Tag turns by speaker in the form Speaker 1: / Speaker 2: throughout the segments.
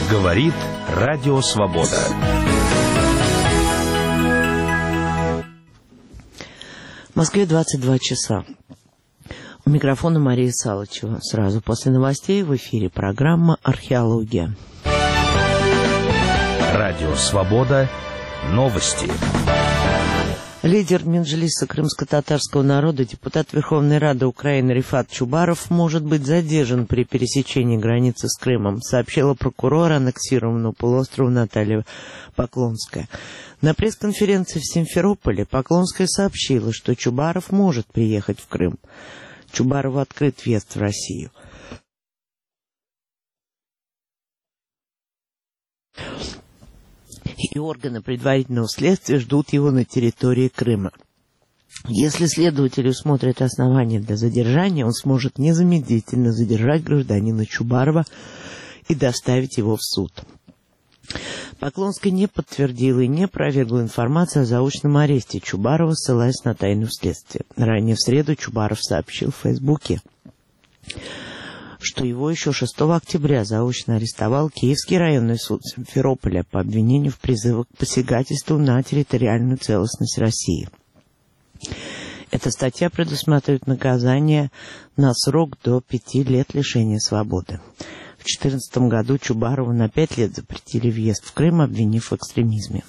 Speaker 1: Говорит Радио Свобода.
Speaker 2: В Москве 22 часа. У микрофона Мария Салычева. Сразу после новостей в эфире программа «Археология».
Speaker 1: Радио Свобода. Новости.
Speaker 2: Лидер Меджлиса крымско-татарского народа, депутат Верховной Рады Украины Рифат Чубаров может быть задержан при пересечении границы с Крымом, сообщила прокурор аннексированного полуострова Наталья Поклонская. На пресс-конференции в Симферополе Поклонская сообщила, что Чубаров может приехать в Крым. Чубарову открыт въезд в Россию. И органы предварительного следствия ждут его на территории Крыма. Если следователи усмотрят основания для задержания, он сможет незамедлительно задержать гражданина Чубарова и доставить его в суд. Поклонская не подтвердила и не опровергла информацию о заочном аресте Чубарова, ссылаясь на тайну следствия. Ранее в среду Чубаров сообщил в Фейсбуке, что его еще 6 октября заочно арестовал Киевский районный суд Симферополя по обвинению в призывах к посягательству на территориальную целостность России. Эта статья предусматривает наказание на срок до 5 лет лишения свободы. В 2014 году Чубарову на 5 лет запретили въезд в Крым, обвинив в экстремизме.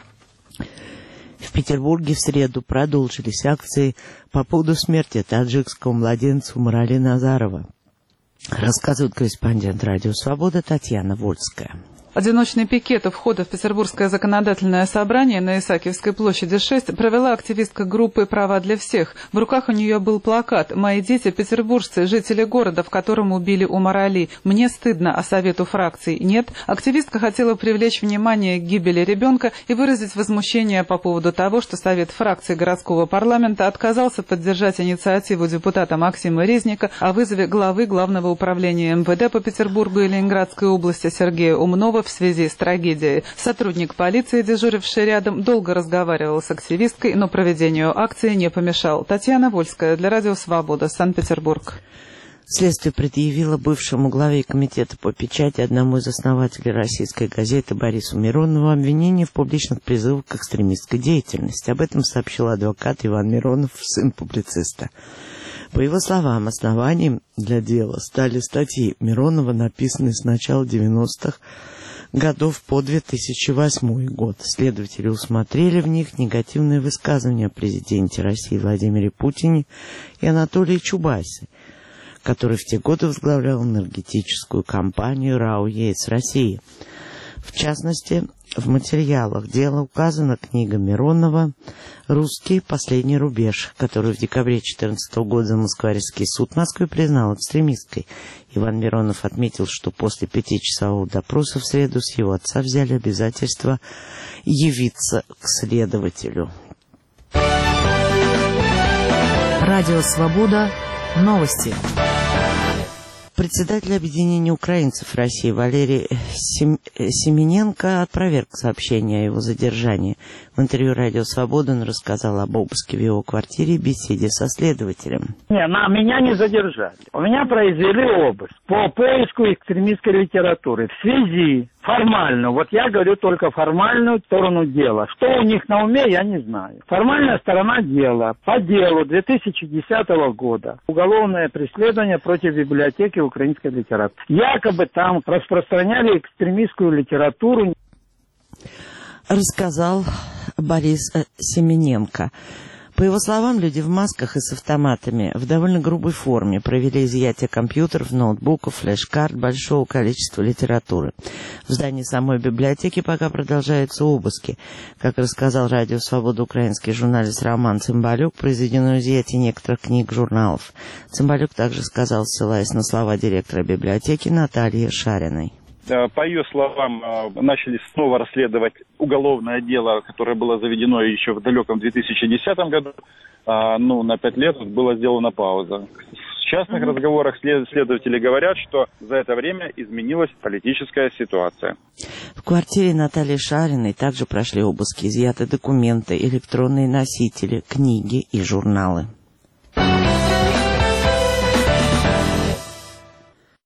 Speaker 2: В Петербурге в среду продолжились акции по поводу смерти таджикского младенца Умрали Назарова. Рассказывает корреспондент Радио Свобода Татьяна Вольская.
Speaker 3: Одиночный пикет у входа в Петербургское законодательное собрание на Исаакиевской площади 6 провела активистка группы «Права для всех». В руках у нее был плакат «Мои дети – петербуржцы, жители города, в котором убили Умар-Али. Мне стыдно, а совету фракций нет». Активистка хотела привлечь внимание к гибели ребенка и выразить возмущение по поводу того, что Совет фракций городского парламента отказался поддержать инициативу депутата Максима Резника о вызове главы Главного управления МВД по Петербургу и Ленинградской области Сергея Умнова в связи с трагедией. Сотрудник полиции, дежуривший рядом, долго разговаривал с активисткой, но проведению акции не помешал. Татьяна Вольская для Радио Свобода, Санкт-Петербург.
Speaker 2: Следствие предъявило бывшему главе комитета по печати, одному из основателей российской газеты Борису Миронову, обвинение в публичных призывах к экстремистской деятельности. Об этом сообщил адвокат Иван Миронов, сын публициста. По его словам, основанием для дела стали статьи Миронова, написанные с начала 90-х годов по 2008 год. Следователи усмотрели в них негативные высказывания о президенте России Владимире Путине и Анатолии Чубайсе, который в те годы возглавлял энергетическую компанию РАО «ЕС России». В частности, в материалах дела указана книга Миронова «Русский. Последний рубеж», которую в декабре 2014 года Москворецкий суд Москвы признал экстремистской. Иван Миронов отметил, что после 5-часового допроса в среду с его отца взяли обязательство явиться к следователю.
Speaker 4: Радио Свобода. Новости.
Speaker 2: Председатель объединения украинцев России Валерий Семененко опроверг сообщение о его задержании. В интервью «Радио Свобода» он рассказал об обыске в его квартире и беседе со следователем.
Speaker 5: Меня не задержали. У меня произвели обыск по поиску экстремистской литературы. В связи формально, вот я говорю только формальную сторону дела. Что у них на уме, я не знаю. Формальная сторона дела. По делу 2010 года. Уголовное преследование против библиотеки украинской литературы. Якобы там распространяли экстремистскую литературу.
Speaker 2: Рассказал Борис Семененко. По его словам, люди в масках и с автоматами в довольно грубой форме провели изъятие компьютеров, ноутбуков, флеш-карт, большого количества литературы. В здании самой библиотеки пока продолжаются обыски. Как рассказал Радио Свобода украинский журналист Роман Цымбалюк, произведено изъятие некоторых книг, журналов. Цымбалюк также сказал, ссылаясь на слова директора библиотеки Натальи Шариной.
Speaker 6: По ее словам, начали снова расследовать уголовное дело, которое было заведено еще в далеком 2010 году. На 5 лет была сделана пауза. В частных разговорах следователи говорят, что за это время изменилась политическая ситуация.
Speaker 2: В квартире Натальи Шариной также прошли обыски, изъяты документы, электронные носители, книги и журналы.